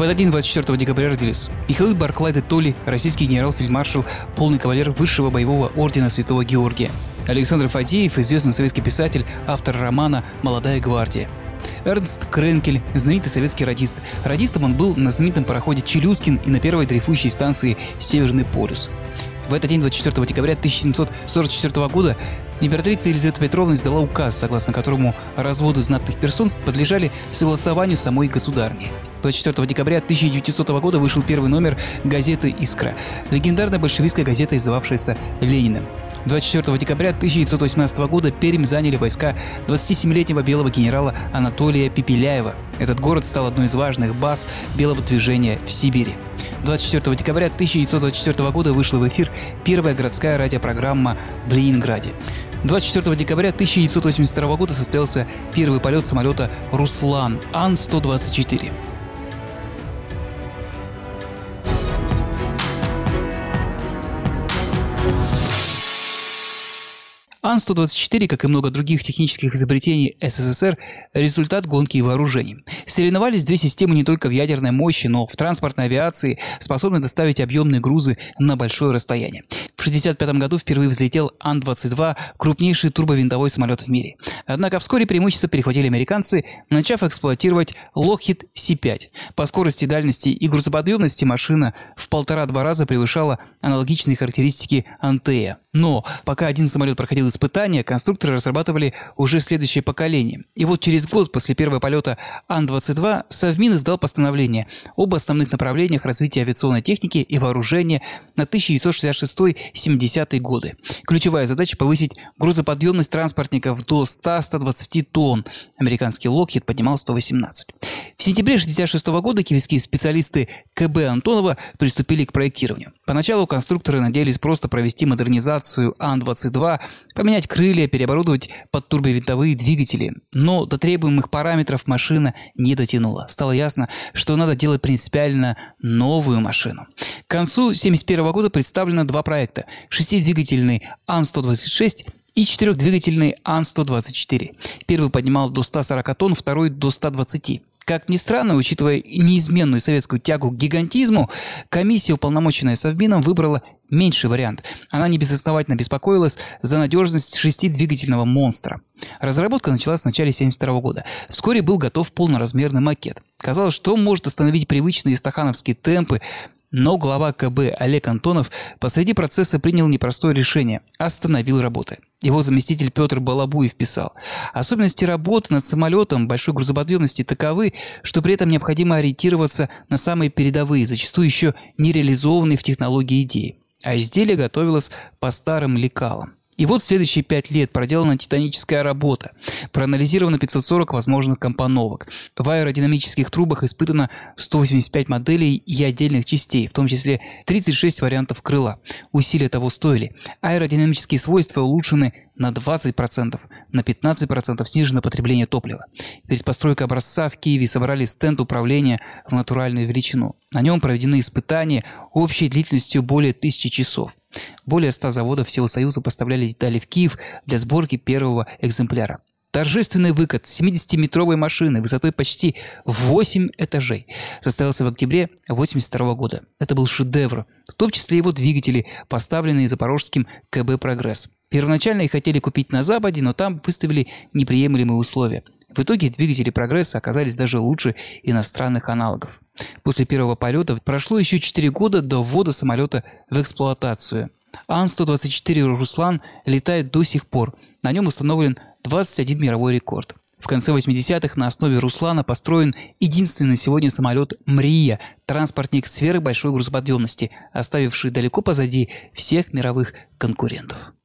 этот день, 24 декабря, родились Михаил Барклай де Толли, российский генерал-фельдмаршал, полный кавалер высшего боевого ордена Святого Георгия. Александр Фадеев, известный советский писатель, автор романа «Молодая гвардия». Эрнст Кренкель, знаменитый советский радист. Радистом он был на знаменитом пароходе «Челюскин» и на первой дрейфующей станции «Северный полюс». В этот день, 24 декабря 1744 года, императрица Елизавета Петровна издала указ, согласно которому разводы знатных персон подлежали согласованию самой государни. 24 декабря 1900 года вышел первый номер газеты «Искра», легендарная большевистская газета, издававшаяся Лениным. 24 декабря 1918 года Пермь заняли войска 27-летнего белого генерала Анатолия Пепеляева. Этот город стал одной из важных баз белого движения в Сибири. 24 декабря 1924 года вышла в эфир первая городская радиопрограмма в Ленинграде. 24 декабря 1982 года состоялся первый полет самолета «Руслан» Ан-124. Ан-124, как и много других технических изобретений СССР, результат гонки и вооружений. Соревновались две системы не только в ядерной мощи, но в транспортной авиации, способной доставить объемные грузы на большое расстояние. В 1965 году впервые взлетел Ан-22, крупнейший турбовинтовой самолет в мире. Однако вскоре преимущество перехватили американцы, начав эксплуатировать Lockheed C-5. По скорости, дальности и грузоподъемности машина в 1,5-2 раза превышала аналогичные характеристики Антея. Но пока один самолет проходил испытания, конструкторы разрабатывали уже следующее поколение. И вот через год после первого полета Ан-22 Совмин издал постановление об основных направлениях развития авиационной техники и вооружения на 1966-70 годы. Ключевая задача – повысить грузоподъемность транспортников до 100-120 тонн. Американский Lockheed поднимал 118. В сентябре 1966 года киевские специалисты КБ Антонова приступили к проектированию. Поначалу конструкторы надеялись просто провести модернизацию Ан-22, поменять крылья, переоборудовать под турбовинтовые двигатели. Но до требуемых параметров машина не дотянула. Стало ясно, что надо делать принципиально новую машину. К концу 1971 года представлено два проекта – 6-двигательный Ан-126 и 4-двигательный Ан-124. Первый поднимал до 140 тонн, второй – до 120. Как ни странно, учитывая неизменную советскую тягу к гигантизму, комиссия, уполномоченная Совмином, выбрала меньший вариант. Она небезосновательно беспокоилась за надежность 6-двигательного монстра. Разработка началась в начале 1972 года. Вскоре был готов полноразмерный макет. Казалось, что он может остановить привычные стахановские темпы, но глава КБ Олег Антонов посреди процесса принял непростое решение – остановил работы. Его заместитель Петр Балабуев писал: особенности работы над самолетом большой грузоподъемности таковы, что при этом необходимо ориентироваться на самые передовые, зачастую еще не реализованные в технологии идеи. А изделие готовилось по старым лекалам. И вот следующие 5 лет проделана титаническая работа. Проанализировано 540 возможных компоновок. В аэродинамических трубах испытано 185 моделей и отдельных частей, в том числе 36 вариантов крыла. Усилия того стоили. Аэродинамические свойства улучшены на 20%, на 15% снижено потребление топлива. Перед постройкой образца в Киеве собрали стенд управления в натуральную величину. На нем проведены испытания общей длительностью более 1000 часов. Более 100 заводов всего Союза поставляли детали в Киев для сборки первого экземпляра. Торжественный выкат 70-метровой машины высотой почти в 8 этажей состоялся в октябре 1982 года. Это был шедевр, в том числе его двигатели, поставленные запорожским КБ «Прогресс». Первоначально их хотели купить на Западе, но там выставили неприемлемые условия. В итоге двигатели «Прогресса» оказались даже лучше иностранных аналогов. После первого полета прошло еще 4 года до ввода самолета в эксплуатацию. Ан-124 «Руслан» летает до сих пор. На нем установлен 21 мировой рекорд. В конце 80-х на основе «Руслана» построен единственный на сегодня самолет «Мрия», транспортник сверхбольшой грузоподъемности, оставивший далеко позади всех мировых конкурентов.